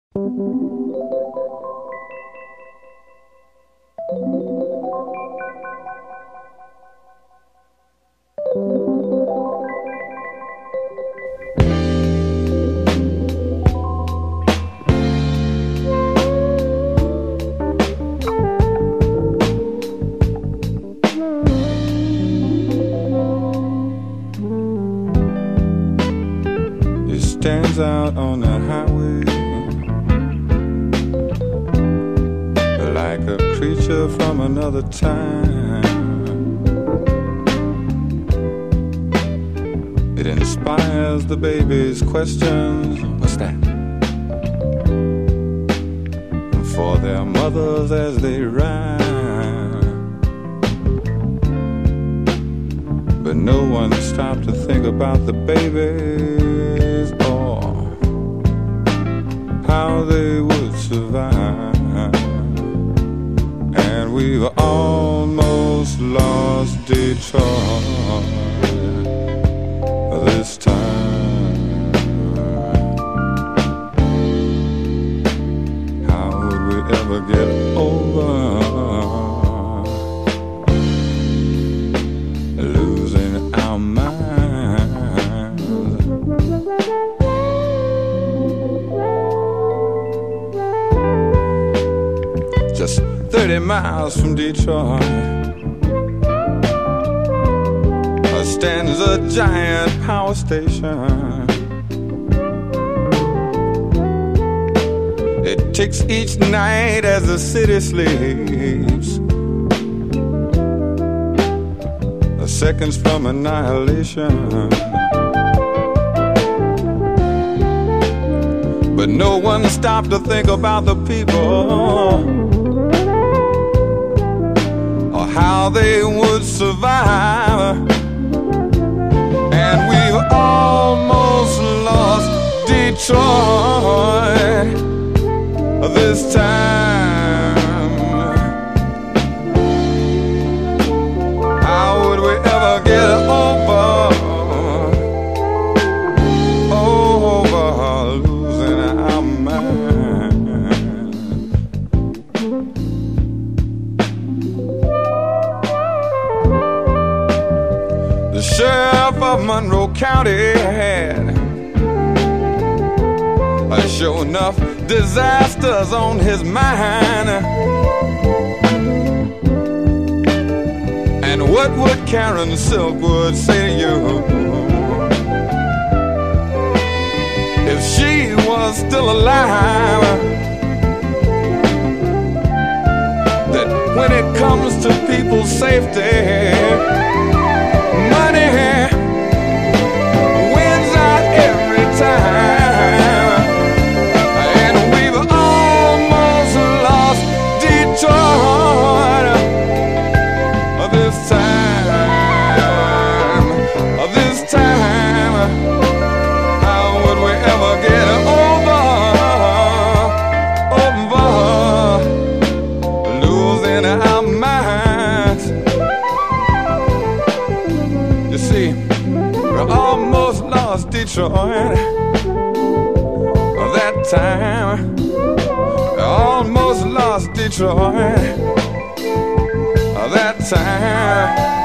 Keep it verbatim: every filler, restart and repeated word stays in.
It stands out on the highway like a creature from another time. It inspires the baby's questions. What's that? For their mothers as they rhyme. But no one stopped to think about the babies or how they would survive. And we've almost lost Detroit this time. How would we ever get over losing our minds? Just thirty miles from Detroit stands a giant power station. It ticks each night as the city sleeps, seconds from annihilation. But no one stopped to think about the people or how they would survive. And we've almost lost Detroit this time. How would we ever get over, over losing our mind? The sheriff of Monroe County had uh, sure enough disasters on his mind. And what would Karen Silkwood say to you if she was still alive? That when it comes to people's safety, money wins out every time. And we've almost lost Detroit this time. This time, how would we ever get over, over losing our minds? You see, we almost lost Detroit that time. We almost lost Detroit that time.